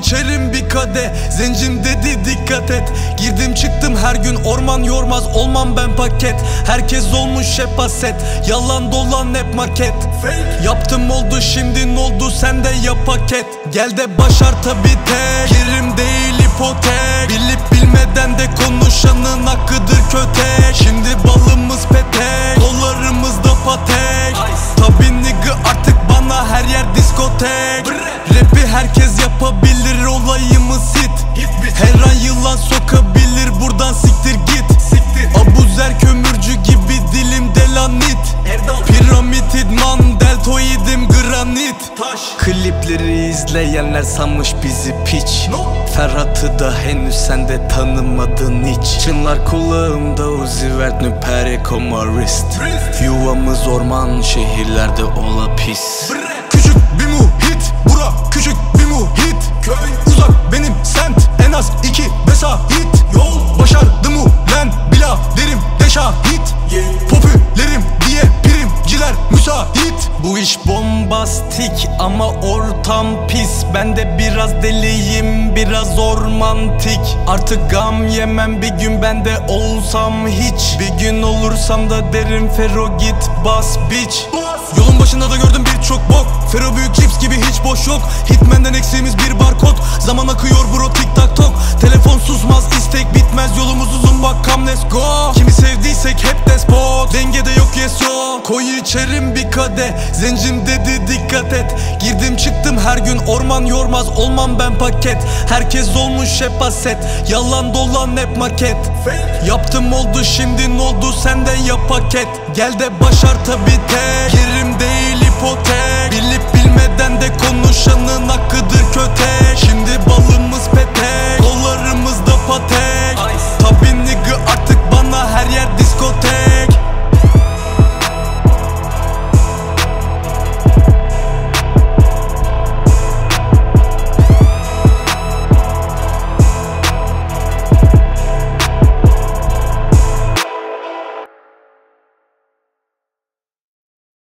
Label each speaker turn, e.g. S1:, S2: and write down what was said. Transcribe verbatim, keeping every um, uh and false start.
S1: içerim bir kadeh, zencim dedi dikkat et. Girdim çıktım her gün, orman yormaz olmam ben paket. Herkes olmuş hep haset, yalan dolan hep maket. Fake. Yaptım oldu şimdi oldu, sen de yap paket. Gel de başar tabi tek, kirim değil ipotek. Bilip bilmeden de konuşanın hakkıdır kötek. Şimdi balımız petek, dolarımız da patek. Tabi nigga artık bana her yer diskotek. Rap'i herkes yapabilir, olayımız hit. Her an yılan sokabilir, buradan siktir git. Abuzer kömürcü gibi dilim delanit. Piramit idman deltoidim granit. Klipleri izleyenler sanmış bizi piç. Ferhat'ı da henüz sen de tanımadın hiç. Çınlar kulağımda Uzi vert nüpere komarist. Yuvamız orman, şehirlerde ola pis. Küçük bir muhit, bura küçük bir muhit. Köy uzak benim semt, en az iki vesait. Yol başardım ulen, bila derim de şahit. Popülerim diye primciler müsait. Bu iş bombastik ama ortam pis. Ben de biraz deliyim, biraz ormantik. Artık gam yemem, bir gün ben de olsam hiç. Bir gün olursam da derim Fero git bas bitch. Yolun başında da gördüm birçok bok. Fero büyük cips gibi hiç boş yok. Hitman'den eksiğimiz bir barkod. Zaman akıyor bro tik tak tok. Telefon susmaz, istek bitmez. Yolumuz uzun bak come let's go. Kimi sevdiysek hep despot. Dengede yok yes yo. Koy içerim bir kadeh, zencim dedi dikkat et. Girdim çıktım her gün, orman yormaz olmam ben paket. Herkes olmuş hep haset, yalan dolan hep maket. Fake. Yaptım oldu şimdi oldu, sen de yap paket. Gel de başar tabi tek,